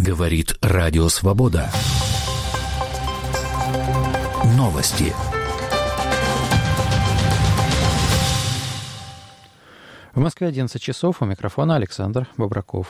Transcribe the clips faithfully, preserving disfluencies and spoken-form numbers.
Говорит Радио Свобода. Новости. В Москве одиннадцать часов. У микрофона Александр Бобраков.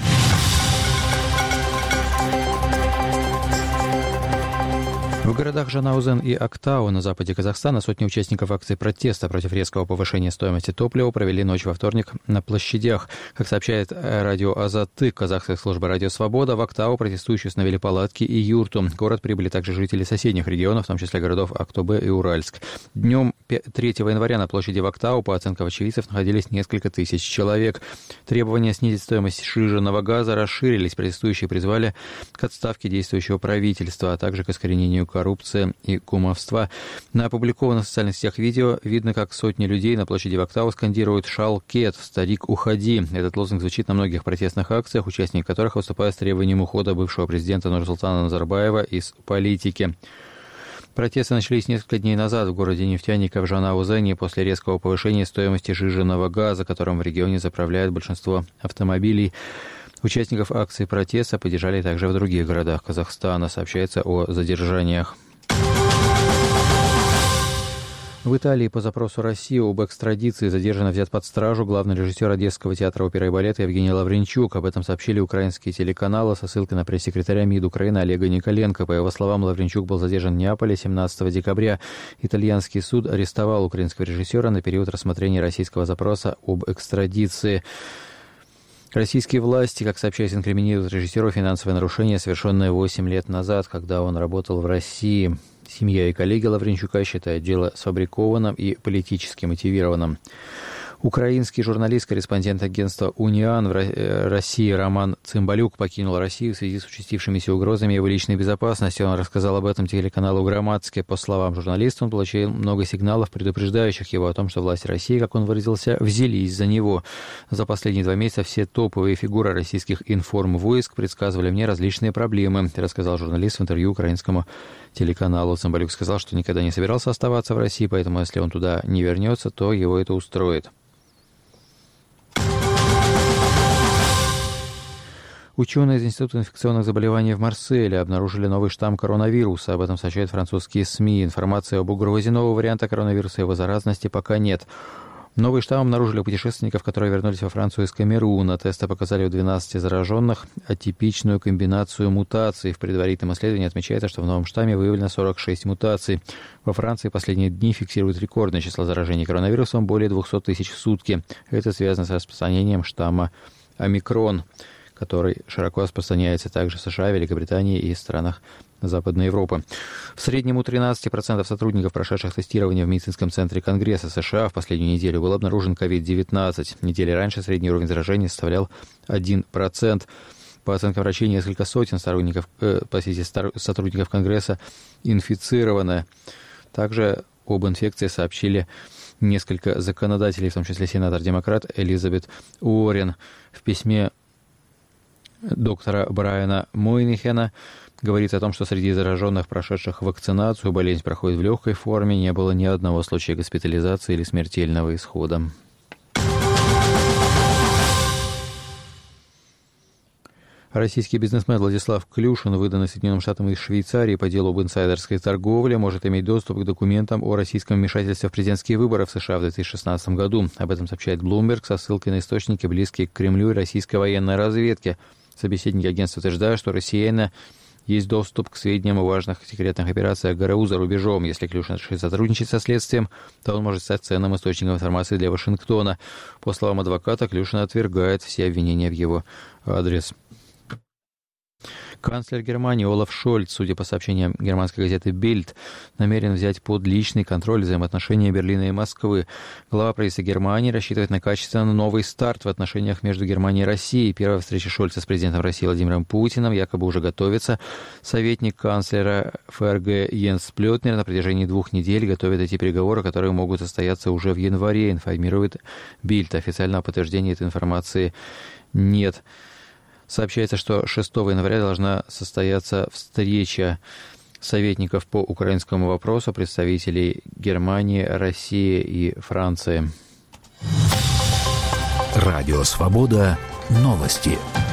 В городах Жанаузен и Актау на западе Казахстана сотни участников акции протеста против резкого повышения стоимости топлива провели ночь во вторник на площадях. Как сообщает радио Азаттык, казахская служба «Радио Свобода», в Актау протестующие установили палатки и юрту. В город прибыли также жители соседних регионов, в том числе городов Актобе и Уральск. Днем третьего января на площади в Актау, по оценкам очевидцев, находились несколько тысяч человек. Требования снизить стоимость сжиженного газа расширились. Протестующие призвали к отставке действующего правительства, а также к искоренению коррупции и кумовства. На опубликованных в социальных сетях видео видно, как сотни людей на площади в Актау скандируют «Шалкет! Старик, уходи!». Этот лозунг звучит на многих протестных акциях, участники которых выступают с требованием ухода бывшего президента Нурсултана Назарбаева из политики. Протесты начались несколько дней назад в городе нефтяника в Жанаузене после резкого повышения стоимости сжиженного газа, которым в регионе заправляют большинство автомобилей. Участников акции протеста поддержали также в других городах Казахстана. Сообщается о задержаниях. В Италии по запросу России об экстрадиции задержан и взят под стражу главный режиссер Одесского театра оперы и балета Евгений Лавренчук. Об этом сообщили украинские телеканалы со ссылкой на пресс-секретаря МИД Украины Олега Николенко. По его словам, Лавренчук был задержан в Неаполе семнадцатого декабря. Итальянский суд арестовал украинского режиссера на период рассмотрения российского запроса об экстрадиции. Российские власти, как сообщается, инкриминируют режиссеру финансовое нарушение, совершенное восемь лет назад, когда он работал в России. Семья и коллеги Лавренчука считают дело сфабрикованным и политически мотивированным. Украинский журналист, корреспондент агентства «Униан» в России Роман Цымбалюк покинул Россию в связи с участившимися угрозами его личной безопасности. Он рассказал об этом телеканалу «Громадске». По словам журналиста, он получил много сигналов, предупреждающих его о том, что власти России, как он выразился, взялись за него. За последние два месяца все топовые фигуры российских информвойск предсказывали мне различные проблемы, рассказал журналист в интервью украинскому телеканалу. Цымбалюк сказал, что никогда не собирался оставаться в России, поэтому если он туда не вернется, то его это устроит. Ученые из Института инфекционных заболеваний в Марселе обнаружили новый штамм коронавируса. Об этом сообщают французские СМИ. Информации об угрозе нового варианта коронавируса и его заразности пока нет. Новый штамм обнаружили у путешественников, которые вернулись во Францию из Камеруна. Тесты показали у двенадцати зараженных атипичную комбинацию мутаций. В предварительном исследовании отмечается, что в новом штамме выявлено сорок шесть мутаций. Во Франции последние дни фиксируют рекордное число заражений коронавирусом, более двести тысяч в сутки. Это связано с распространением штамма омикрон, который широко распространяется также в США, Великобритании и странах Западной Европы. В среднем у тринадцати процентов сотрудников, прошедших тестирование в медицинском центре Конгресса США, в последнюю неделю был обнаружен ковид девятнадцать. Недели раньше средний уровень заражения составлял один процент. По оценкам врачей, несколько сотен сторонников, э, простите, сотрудников Конгресса инфицированы. Также об инфекции сообщили несколько законодателей, в том числе сенатор-демократ Элизабет Уоррен. В письме доктора Брайана Мойнихена говорится о том, что среди зараженных, прошедших вакцинацию, болезнь проходит в легкой форме, не было ни одного случая госпитализации или смертельного исхода. Российский бизнесмен Владислав Клюшин, выданный Соединенным Штатам из Швейцарии по делу об инсайдерской торговле, может иметь доступ к документам о российском вмешательстве в президентские выборы в США в две тысячи шестнадцатом году. Об этом сообщает Bloomberg со ссылкой на источники, близкие к Кремлю и российской военной разведке. Собеседники агентства утверждают, что россияне есть доступ к сведениям о важных секретных операциях ГРУ за рубежом. Если Клюшин решит сотрудничать со следствием, то он может стать ценным источником информации для Вашингтона. По словам адвоката, Клюшин отвергает все обвинения в его адрес. Канцлер Германии Олаф Шольц, судя по сообщениям германской газеты «Бильд», намерен взять под личный контроль взаимоотношения Берлина и Москвы. Глава правительства Германии рассчитывает на качественно новый старт в отношениях между Германией и Россией. Первая встреча Шольца с президентом России Владимиром Путиным якобы уже готовится. Советник канцлера ФРГ Йенс Сплётнер на протяжении двух недель готовит эти переговоры, которые могут состояться уже в январе, информирует «Бильд». Официального подтверждения этой информации нет. Сообщается, что шестого января должна состояться встреча советников по украинскому вопросу, представителей Германии, России и Франции. Радио Свобода. Новости.